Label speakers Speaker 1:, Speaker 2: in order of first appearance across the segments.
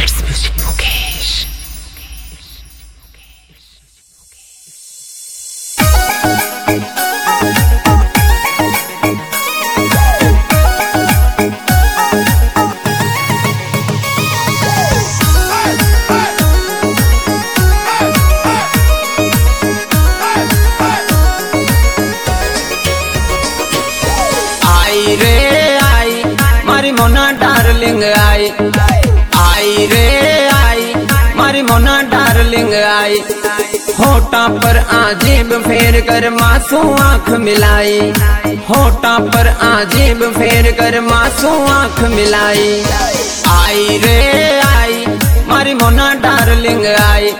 Speaker 1: It's Music Mukesh.
Speaker 2: आई रे आई मारी मोना darling I आई रे आई मारी मोना डार्लिंग आई होठा पर आजीब फेर कर मासू आंख मिलाई होठा पर आजीब फेर कर मासू आंख मिलाई आई रे आई मारी मोना डार्लिंग आई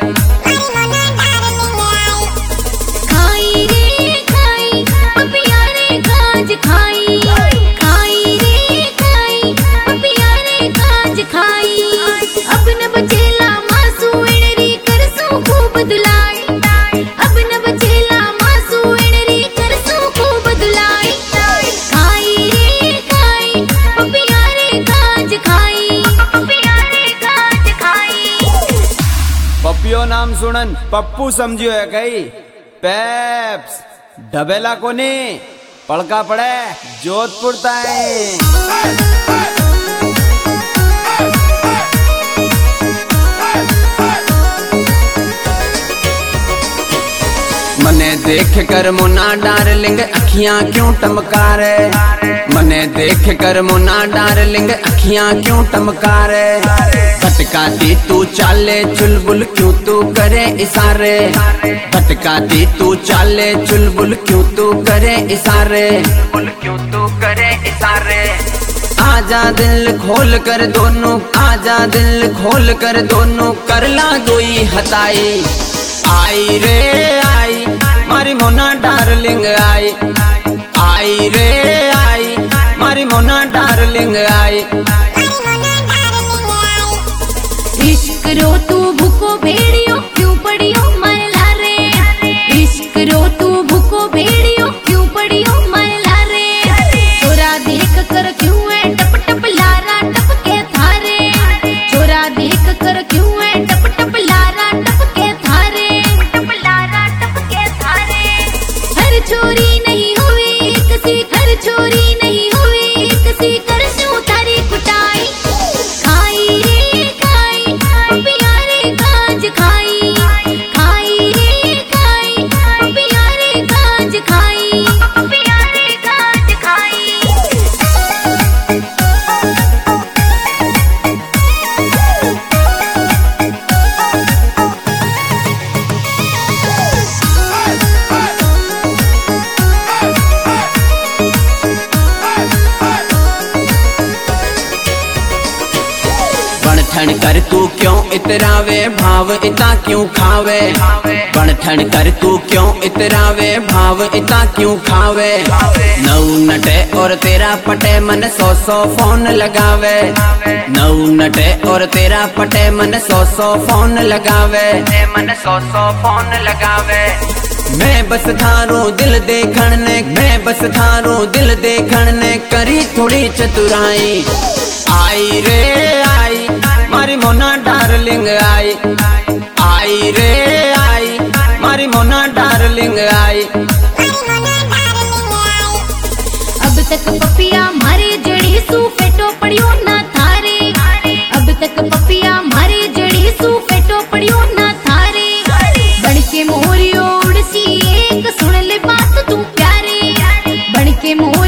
Speaker 3: खाई रे खाई पपिया रे काज खाई खाई रे खाई पपिया रे काज खाई अब न बचेला मासू एणरी करसू खूब दुलाई अब न बचेला मासू एणरी करसू खूब दुलाई खाई रे खाई पपिया रे काज खाई पपिया रे काज खाई
Speaker 2: पप्पियो नाम सुनन पप्पू समझियो है कई पेप्स डबेला कोनी पड़का पड़े जोधपुर ताई मने देख कर मुना डार्लिंग अखियां क्यों टमका रे मने देख कर मुना डार्लिंग अखियां क्यों टमका रे भटकाती तू चाले चुलबुल क्यों तू करे इशारे भटकाती तू चाले चुलबुल क्यों तू करे इशारे क्यों तू करे इशारे आजा दिल खोल कर दोनों आजा दिल खोल कर दोनों करला दोई हताई आई रे आई मारी मोना डार्लिंग आई आई रे आई मारी मोना डार्लिंग आई
Speaker 3: इश्क रो तू भूको भेड़ियो क्यों पड़ियो मला रे इश्क रो तू भूको भेड़ियो क्यों पड़ियो मला रे चोरा देख कर क्यों है टप टप लारा टप के थारे चोरा देख कर क्यों है टप टप लारा टप के थारे टप लारा टप के थारे हर चोरी नहीं हुई किसी हर चोरी नहीं हुई किसी कर शू तारी कुटाई खाई रे खाई पपिया रे काज खाई खाई रे खाई पपिया रे काज खाई पपिया रे काज खाई
Speaker 2: बनठन कर तू क्यों इतरावे भाव इता क्यों खावे बनठन कर तू क्यों इतरावे भाव इता क्यों खावे नऊ नटे और तेरा पटे मन 100 फोन लगावे नऊ नटे और तेरा पटे मन 100 फोन लगावे मन 100 फोन लगावे मैं बस थारो दिल देखण ने मैं बस थारो दिल देखण ने करी थोड़ी चतुराई आई रे आई मारी मोना डार्लिंग आई आई रे आई मारी मोना डार्लिंग आई
Speaker 3: अब तक पपिया मारे जड़ी सू फेटो पड़ियो ना थारे अब तक पपिया मारे जड़ी सू फेटो पड़ियो ना थारे बन के मोरियो उड़सी एक सुन ले बात तू प्यारे बन के मोर